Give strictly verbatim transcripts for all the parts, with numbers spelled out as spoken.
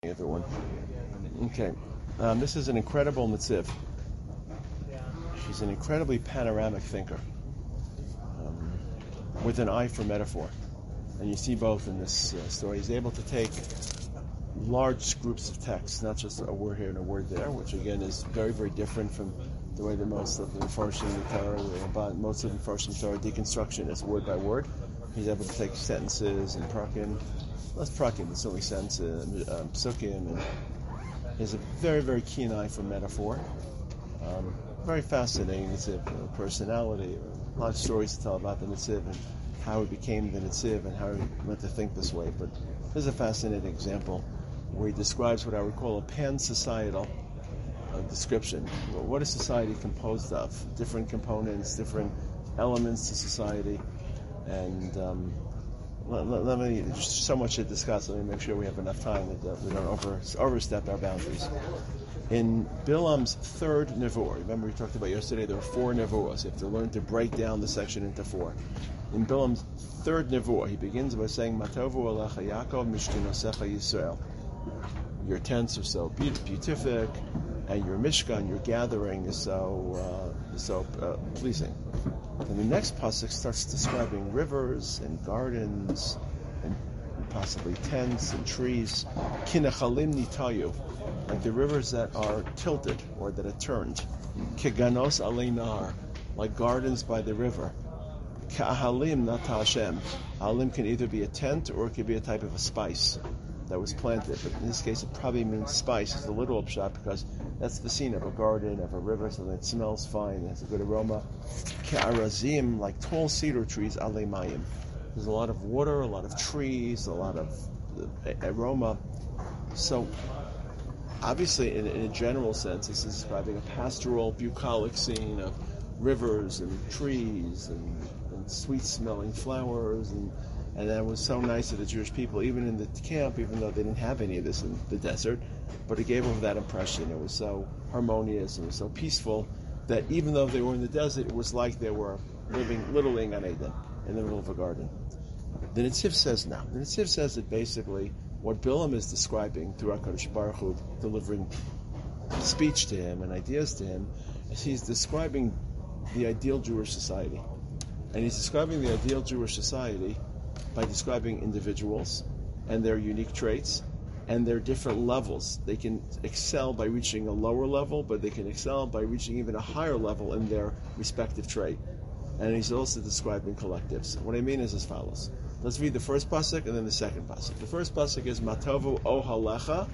Everyone. Okay, um, this is an incredible Netziv. She's an incredibly panoramic thinker um, with an eye for metaphor. And you see both in this uh, story. He's able to take large groups of text, not just a word here and a word there, which again is very, very different from the way that most of the Mepharshim in the Torah, most of the Mepharshim Torah deconstruction is word by word. He's able to take sentences and prakim, less prakim, but certainly sentences, uh, psukim, and he has a very, very keen eye for metaphor. Um, very fascinating Netziv, you know, personality, a lot of stories to tell about the Netziv and how he became the Netziv and how he went to think this way. But this is a fascinating example where he describes what I would call a pan-societal uh, description. Well, what is society composed of? Different components, different elements to society. And um, let, let, let me, there's so much to discuss. Let me make sure we have enough time that uh, we don't over, overstep our boundaries. In Bilam's third nevuah, remember we talked about yesterday, there were four nevuahs. You have to learn to break down the section into four. In Bilam's third nevuah, he begins by saying, Matovu alecha Yaakov mishkinosecha Yisrael. Your tents are so beatific, and your mishkan, your gathering, is so uh, is so uh, pleasing. And the next pasuk starts describing rivers and gardens and possibly tents and trees. Kinechalim nitayu, like the rivers that are tilted or that are turned. Keganos alei nahar, like gardens by the river. Ka'ahalim nata Hashem. Ahalim can either be a tent or it could be a type of a spice that was planted. But in this case, it probably means spice. It's the literal pshat because that's the scene of a garden, of a river, so that it smells fine, it has a good aroma. Ke'arazim, like tall cedar trees, alei mayim. There's a lot of water, a lot of trees, a lot of aroma. So, obviously, in, in a general sense, this is describing a pastoral, bucolic scene of rivers and trees and, and sweet-smelling flowers, and and that was so nice of the Jewish people, even in the camp, even though they didn't have any of this in the desert, but it gave them that impression. It was so harmonious and it was so peaceful that even though they were in the desert, it was like they were living literally in Gan Eden, in the middle of a garden. The Netziv says now, the Netziv says that basically what Bilam is describing through HaKadosh Baruch Hu, delivering speech to him and ideas to him, is he's describing the ideal Jewish society. And he's describing the ideal Jewish society by describing individuals and their unique traits and their different levels. They can excel by reaching a lower level, but they can excel by reaching even a higher level in their respective trait. And he's also describing collectives. What I mean is as follows. Let's read the first pasuk and then the second pasuk. The first pasuk is Matovu Ohalecha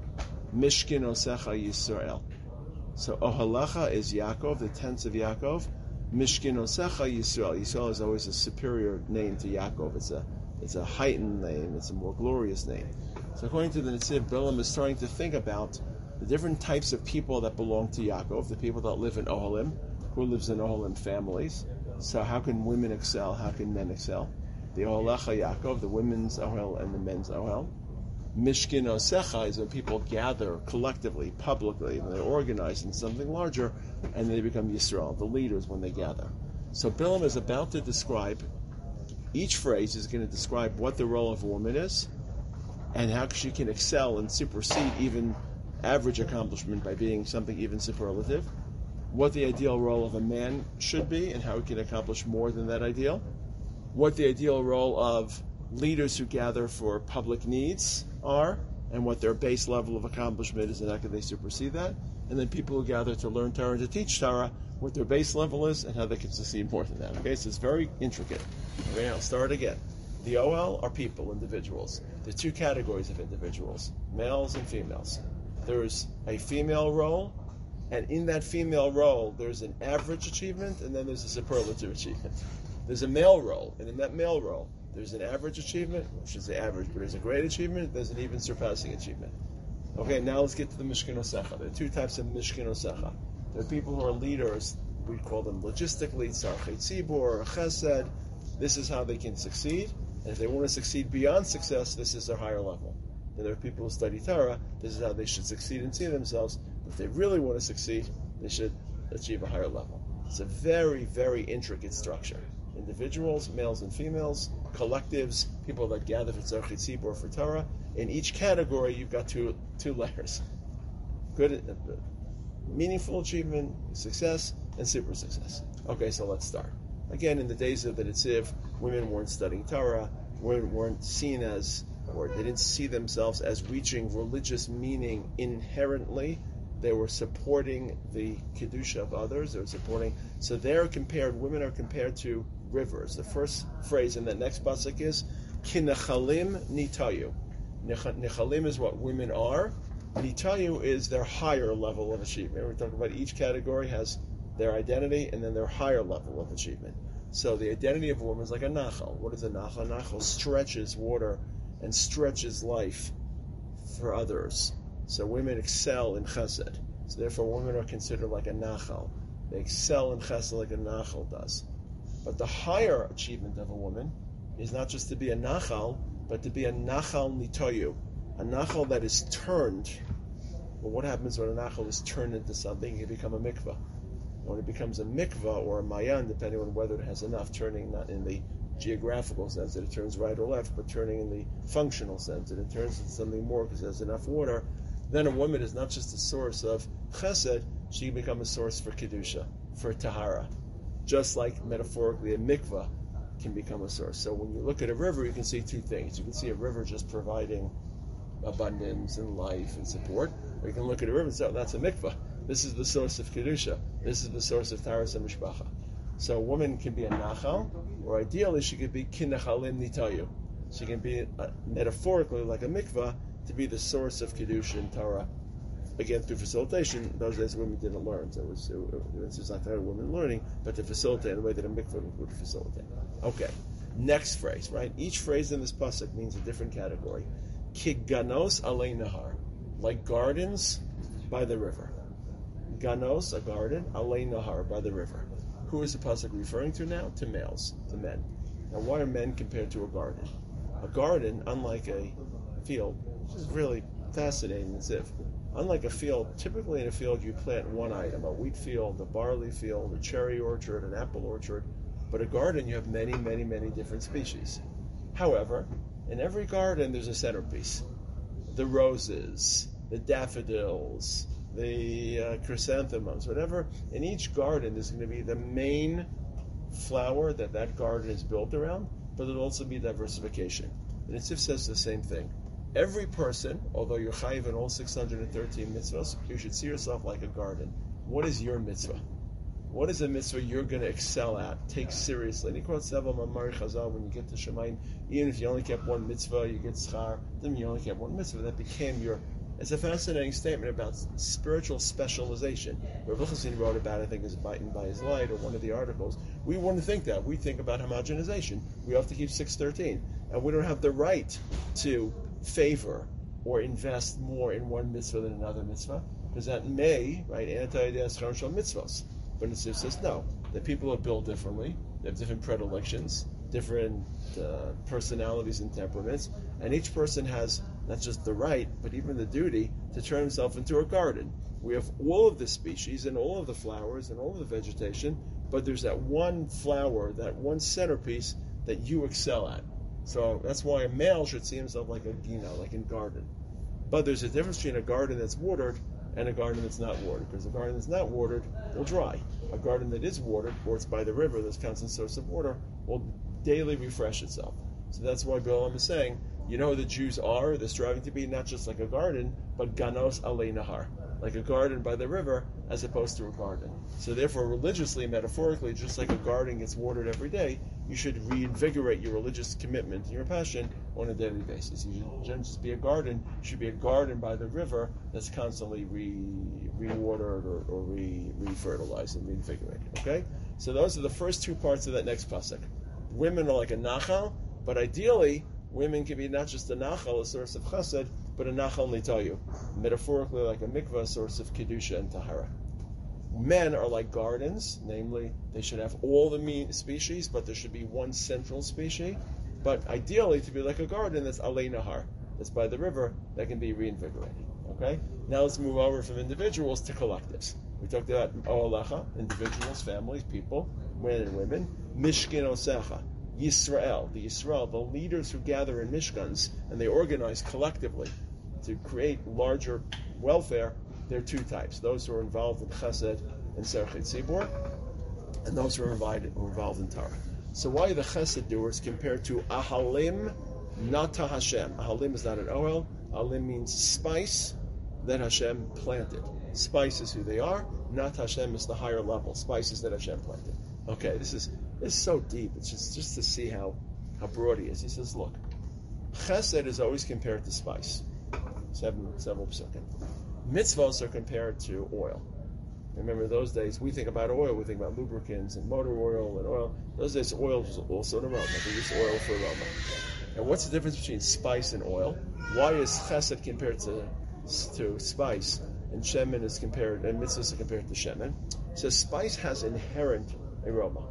Mishkin Osecha Yisrael. So Ohalecha is Yaakov, the tents of Yaakov. Mishkin Osecha Yisrael. Yisrael is always a superior name to Yaakov. It's a it's a heightened name. It's a more glorious name. So according to the Netziv, Bilam is starting to think about the different types of people that belong to Yaakov, the people that live in Ohalim, who lives in Ohalim families. So how can women excel? How can men excel? The Ohalecha Yaakov, the women's Ohel and the men's Ohel. Mishkin Osecha is when people gather collectively, publicly, and they're organized in something larger, and they become Yisrael, the leaders when they gather. So Bilam is about to describe, each phrase is going to describe what the role of a woman is, and how she can excel and supersede even average accomplishment by being something even superlative, what the ideal role of a man should be, and how he can accomplish more than that ideal, what the ideal role of leaders who gather for public needs are, and what their base level of accomplishment is, and how can they supersede that, and then people who gather to learn Torah and to teach Torah, what their base level is, and how they can succeed more than that. Okay, so it's very intricate. Okay, I'll start again. The O L are people, individuals. There are two categories of individuals, males and females. There's a female role, and in that female role, there's an average achievement, and then there's a superlative achievement. There's a male role, and in that male role, there's an average achievement, which is the average, but there's a great achievement, there's an even surpassing achievement. Okay, now let's get to the Mishkin Osecha. There are two types of Mishkin Osecha. There are people who are leaders, we call them logistic leads, Sarchei Tzibur, Chesed. This is how they can succeed, and if they want to succeed beyond success, this is their higher level. And there are people who study Torah, this is how they should succeed and see themselves. If they really want to succeed, they should achieve a higher level. It's a very, very intricate structure. Individuals, males and females, collectives, people that gather for Tzarchei Tzibur for Torah, In each category, you've got two two layers. Good, uh, meaningful achievement, success, and super success. Okay, so let's start. Again, in the days of the Netziv, women weren't studying Torah, women weren't seen as, or they didn't see themselves as reaching religious meaning inherently. They were supporting the Kedusha of others, they were supporting, so they're compared, women are compared to rivers. The first phrase in the next pasuk is, Ki nechalim nitayu. Nechalim is what women are. Nitayu is their higher level of achievement. We're talking about each category has their identity and then their higher level of achievement. So the identity of a woman is like a nachal. What is a nachal? A nachal stretches water and stretches life for others. So women excel in chesed. So therefore women are considered like a nachal. They excel in chesed like a nachal does. But the higher achievement of a woman is not just to be a nachal, but to be a nachal nitoyu. A nachal that is turned. Well, what happens when a nachal is turned into something? It can become a mikvah. When it becomes a mikvah or a mayan, depending on whether it has enough, turning not in the geographical sense that it turns right or left, but turning in the functional sense that it turns into something more because it has enough water, then a woman is not just a source of chesed, she can become a source for kedusha, for tahara. Just like metaphorically a mikvah can become a source. So when you look at a river, you can see two things. You can see a river just providing abundance and life and support, or you can look at a river and say, oh, that's a mikvah. This is the source of kedusha. This is the source of taharas and mishpacha. So a woman can be a nachal, or ideally she could be kinechalim nitayu. She can be uh, metaphorically like a mikvah to be the source of kedusha and Torah. Again, through facilitation, those days women didn't learn. So it was, it was just not a women learning, but to facilitate in the way that a mikvah would facilitate. Okay, next phrase, right? Each phrase in this pasuk means a different category. Ki ganos alei nahar, like gardens by the river. Ganos, a garden, alei nahar, by the river. Who is the pasuk referring to now? To males, to men. Now, why are men compared to a garden? A garden, unlike a field, which is really fascinating as if, unlike a field, typically in a field you plant one item, a wheat field, a barley field, a cherry orchard, an apple orchard, but a garden you have many, many, many different species. However, in every garden there's a centerpiece. The roses, the daffodils, the uh, chrysanthemums, whatever. In each garden there's going to be the main flower that that garden is built around, but there'll also be diversification. And it just says the same thing. Every person, although you're chayiv in all six hundred thirteen mitzvahs, you should see yourself like a garden. What is your mitzvah? What is a mitzvah you're going to excel at, take seriously? And he quotes several Mamari Chazal when you get to Shemaim, even if you only kept one mitzvah, you get schar, then you only kept one mitzvah. That became your... It's a fascinating statement about spiritual specialization. Rav Lichtenstein wrote about it, I think, is Biting by His Light, or one of the articles. We wouldn't think that. We think about homogenization. We have to keep six thirteen. And we don't have the right to favor or invest more in one mitzvah than another mitzvah, because that may, right, anti-ideas charshal mitzvahs. But it says no. That people are built differently. They have different predilections, different uh, personalities and temperaments, and each person has not just the right, but even the duty to turn himself into a garden. We have all of the species and all of the flowers and all of the vegetation, but there's that one flower, that one centerpiece that you excel at. So that's why a male should see himself like a gina, like a garden. But there's a difference between a garden that's watered and a garden that's not watered, because a garden that's not watered will dry. A garden that is watered, or it's by the river, this constant source of water, will daily refresh itself. So that's why Bilam is saying, you know who the Jews are? They're striving to be not just like a garden, but ganos alei nahar, like a garden by the river, as opposed to a garden. So therefore, religiously, metaphorically, just like a garden gets watered every day, you should reinvigorate your religious commitment and your passion on a daily basis. You shouldn't just be a garden, you should be a garden by the river that's constantly re, re-watered or, or re, re-fertilized and reinvigorated. Okay? So those are the first two parts of that next pasuk. Women are like a nachal, but ideally, women can be not just a nachal, a source of chesed, but a nachal nitayu, metaphorically like a mikvah, a source of kedusha and tahara. Men are like gardens, namely, they should have all the species, but there should be one central species. But ideally, to be like a garden that's alei nahar, that's by the river, that can be reinvigorated. Okay? Now let's move over from individuals to collectives. We talked about o'alecha, individuals, families, people, men and women. Mishkin osecha, Yisrael, the Yisrael, the leaders who gather in Mishkans and they organize collectively to create larger welfare, there are two types. Those who are involved in Chesed and Serchet Tzibor, and those who are invited, who are involved in Torah. So why are the Chesed doers compared to Ahalim, Nata Hashem? Ahalim is not an oil. Ahalim means spice that Hashem planted. Spice is who they are. Nata Hashem is the higher level. Spices that Hashem planted. Okay, this is this is so deep. It's just, just to see how, how broad he is. He says, look, Chesed is always compared to spice. Seven, several psukim. Mitzvahs are compared to oil. Remember, those days, we think about oil, we think about lubricants and motor oil and oil. Those days, oil was also an aroma. They use oil for aroma. And what's the difference between spice and oil? Why is Chesed compared to, to spice, and Shemen is compared, and mitzvahs are compared to Shemen? So spice has inherent aroma.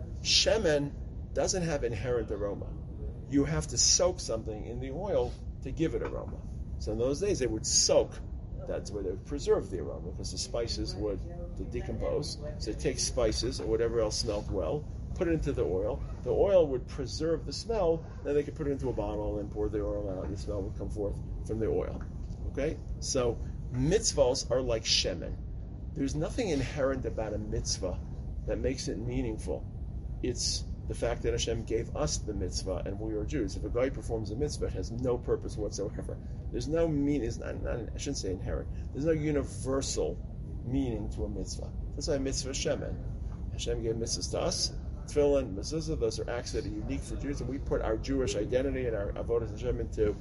Shemen doesn't have inherent aroma. You have to soak something in the oil to give it aroma. So in those days, they would soak. That's where they would preserve the aroma, because the spices would decompose. So they take spices or whatever else smelled well, put it into the oil. The oil would preserve the smell. Then they could put it into a bottle and pour the oil out, and the smell would come forth from the oil. Okay? So mitzvahs are like shemen. There's nothing inherent about a mitzvah that makes it meaningful. It's the fact that Hashem gave us the mitzvah, and we are Jews. If a guy performs a mitzvah, it has no purpose whatsoever. There's no meaning. It's not, not, I shouldn't say inherent. There's no universal meaning to a mitzvah. That's why a mitzvah is shemen. Hashem gave mitzvahs to us. Tefillin, mezuzah, those are acts that are unique for Jews, and we put our Jewish identity and our avodas Hashem into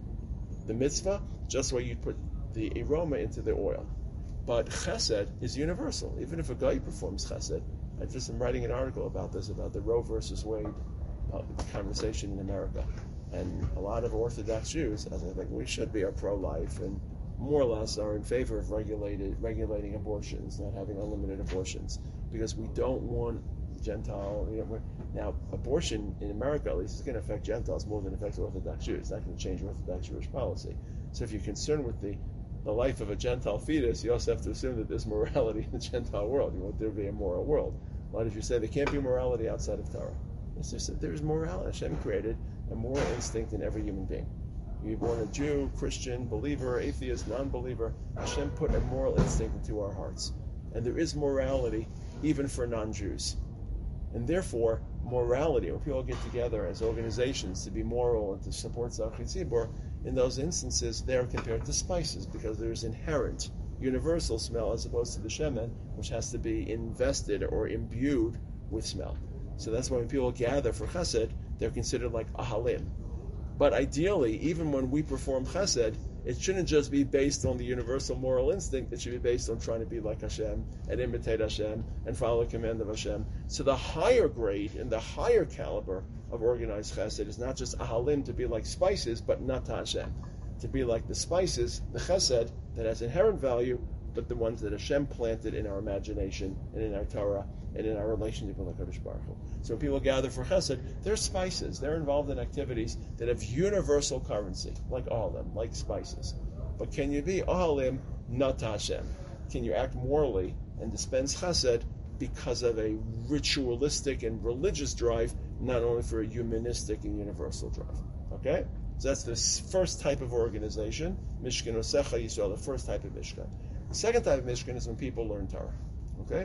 the mitzvah, just where you put the aroma into the oil. But chesed is universal. Even if a guy performs chesed, I just am writing an article about this, about the Roe versus Wade uh, conversation in America. And a lot of Orthodox Jews, as I think we should be, are pro-life and more or less are in favor of regulated, regulating abortions, not having unlimited abortions, because we don't want Gentile, you know, we're, now abortion in America at least is going to affect Gentiles more than it affects Orthodox Jews. It's not going to change Orthodox Jewish policy. So if you're concerned with the the life of a Gentile fetus, you also have to assume that there's morality in the Gentile world. You want there to be a moral world. A lot of you say there can't be morality outside of Torah. It's just that there's morality. Hashem created a moral instinct in every human being. You're born a Jew, Christian, believer, atheist, non-believer. Hashem put a moral instinct into our hearts. And there is morality even for non-Jews. And therefore, morality, when people get together as organizations to be moral and to support Zachet Tzibor, in those instances, they're compared to spices because there's inherent universal smell as opposed to the shemen, which has to be invested or imbued with smell. So that's why when people gather for chesed, they're considered like ahalim. But ideally, even when we perform chesed, it shouldn't just be based on the universal moral instinct. It should be based on trying to be like Hashem and imitate Hashem and follow the command of Hashem. So the higher grade and the higher caliber of organized chesed is not just ahalim to be like spices, but not to Hashem. To be like the spices, the chesed, that has inherent value, but the ones that Hashem planted in our imagination and in our Torah and in our relationship with HaKadosh Baruch Hu. So when people gather for chesed, they're spices. They're involved in activities that have universal currency, like ahalim, like spices. But can you be ahalim, not to Hashem? Can you act morally and dispense chesed because of a ritualistic and religious drive, not only for a humanistic and universal drive? Okay? So that's the first type of organization, Mishkan Osecha Yisrael, the first type of Mishkan. The second type of Mishkan is when people learn Torah. Okay?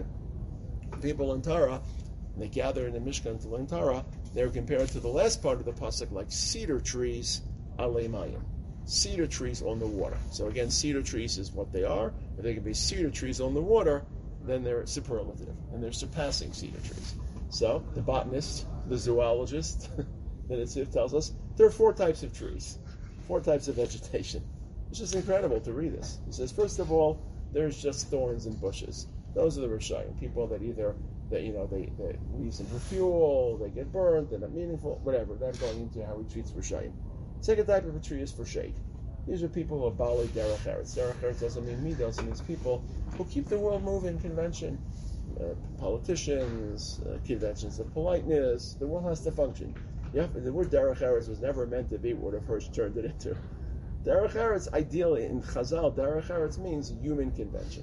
People learn Torah, and they gather in the Mishkan to learn Torah, they're compared to the last part of the pasuk like cedar trees alei mayim. Cedar trees on the water. So again, cedar trees is what they are. If they can be cedar trees on the water, then they're superlative, and they're surpassing cedar trees. So the botanist, the zoologist, the Netziv tells us there are four types of trees, four types of vegetation. It's just incredible to read this. He says, first of all, there's just thorns and bushes. Those are the Rishayim, people that either that you know they, they use them for fuel, they get burnt, they're not meaningful, whatever. That's going into how he treats Rishayim. Second type of a tree is for shade. These are people who are Bali Derech Eretz. Derech Eretz doesn't mean Midos, it means people who keep the world moving, convention, uh, politicians, uh, conventions of politeness. The world has to function. Yeah, the word Derech Eretz was never meant to be what Rav Hirsch turned it into. Derech Eretz, ideally, in Chazal, Derech Eretz means human convention.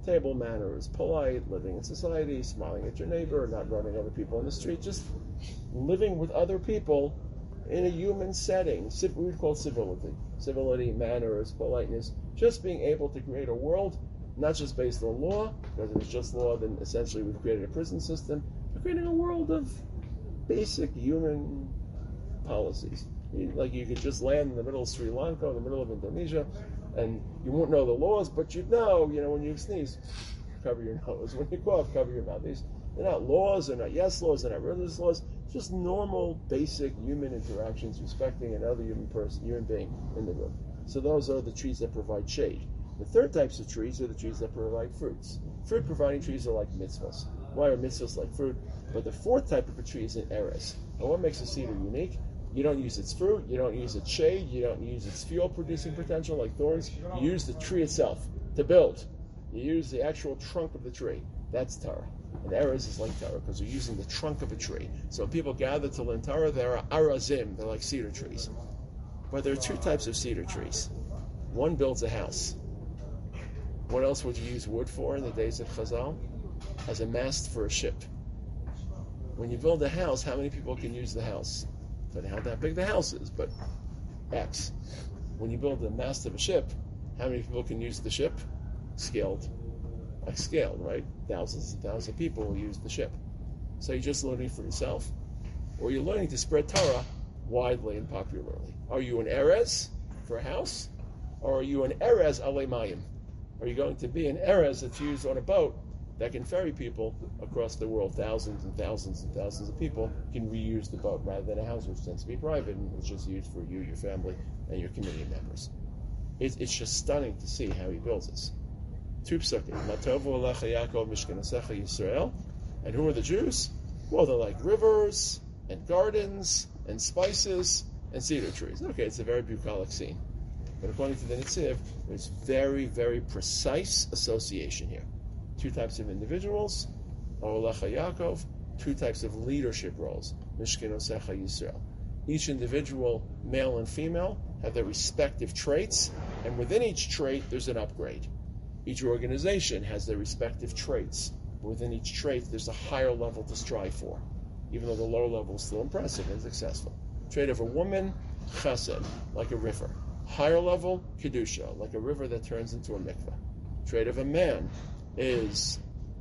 table manners, polite, living in society, smiling at your neighbor, not running other people in the street, just living with other people in a human setting. We would call civility. Civility, manners, politeness, just being able to create a world, not just based on law, because if it's just law, then essentially we've created a prison system, but creating a world of basic human policies. Like you could just land in the middle of Sri Lanka, in the middle of Indonesia, and you won't know the laws, but you'd know, you know, when you sneeze, cover your nose. When you cough, cover your mouth. These, they're not laws, they're not yes laws, they're not religious laws. Just normal, basic human interactions, respecting another human person, human being in the room. So those are the trees that provide shade. The third types of trees are the trees that provide fruits. Fruit-providing trees are like mitzvahs. Why are mitzvahs like fruit? But the fourth type of a tree is an eres. And what makes a cedar unique? You don't use its fruit, you don't use its shade, you don't use its fuel-producing potential like thorns. You use the tree itself to build. You use the actual trunk of the tree. That's Torah. And eres is like Torah because you're using the trunk of a tree. So when people gather to learn Torah, they're arazim, they're like cedar trees. But there are two types of cedar trees. One builds a house. What else would you use wood for in the days of Chazal? As a mast for a ship. When you build a house, how many people can use the house? I don't know how big the house is, but X. When you build the mast of a ship, how many people can use the ship? Scaled. Like scaled, right? Thousands and thousands of people will use the ship. So you're just learning for yourself. Or you're learning to spread Torah widely and popularly. Are you an Erez for a house? Or are you an Erez alei mayim? Are you going to be an Erez that's used on a boat that can ferry people across the world? Thousands and thousands and thousands of people can reuse the boat rather than a house which tends to be private and it's just used for you, your family, and your community members. It's, it's just stunning to see how he builds this. Two psukim. Matovu alecha Yaakov mishkanasecha Yisrael. And who are the Jews? Well, they're like rivers and gardens and spices and cedar trees. Okay, it's a very bucolic scene. But according to the Netziv, there's very, very precise association here. Two types of individuals, Olecha Yaakov, two types of leadership roles, Mishkenosecha Yisrael. Each individual, male and female, have their respective traits, and within each trait, there's an upgrade. Each organization has their respective traits. Within each trait, there's a higher level to strive for, even though the lower level is still impressive and successful. Trait of a woman, chesed, like a river. Higher level, kedusha, like a river that turns into a mikveh. Trait of a man is,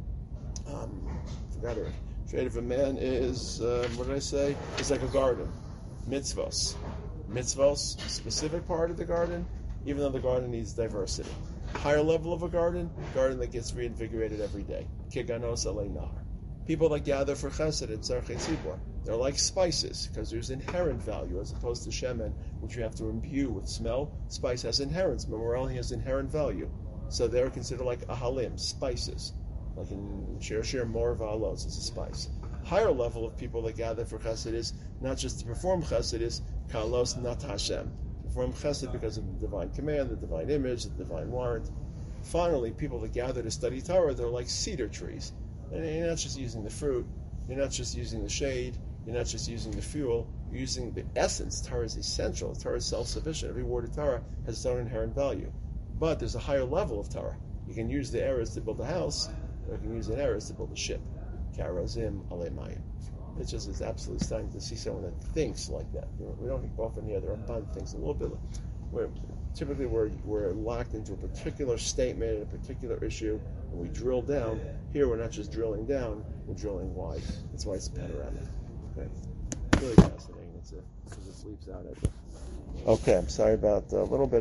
um, forgot it. Trait of a man is, uh, what did I say? It's like a garden. Mitzvos. Mitzvos, specific part of the garden, even though the garden needs diversity. Higher level of a garden, garden that gets reinvigorated every day. Kiganos alei nahar. People that gather for chesed and tzarchei tzibor, they're like spices because there's inherent value as opposed to shemen, which you have to imbue with smell. Spice has inherent, morality has inherent value. So they're considered like ahalim, spices. Like in Shir Shir Mor Va'alos, it's a spice. Higher level of people that gather for chesed is not just to perform chesed, is kalos nat Hashem. Perform chesed because of the divine command, the divine image, the divine warrant. Finally, people that gather to study Torah, they're like cedar trees. And you're not just using the fruit, you're not just using the shade, you're not just using the fuel, you're using the essence. Torah is essential. Torah is self-sufficient. Every word of Torah has its own inherent value. But there's a higher level of Torah. You can use the eres to build a house, or you can use an eres to build a ship. Karazim alei mayim. It's just, it's absolutely stunning to see someone that thinks like that. You know, we don't often hear the Ramban thinks a little bit. Where typically we're, we're locked into a particular statement, a particular issue, and we drill down. Here we're not just drilling down, we're drilling wide. That's why it's panoramic. Okay. Really fascinating. It's a, because it leaps out at you. Okay, I'm sorry about a little bit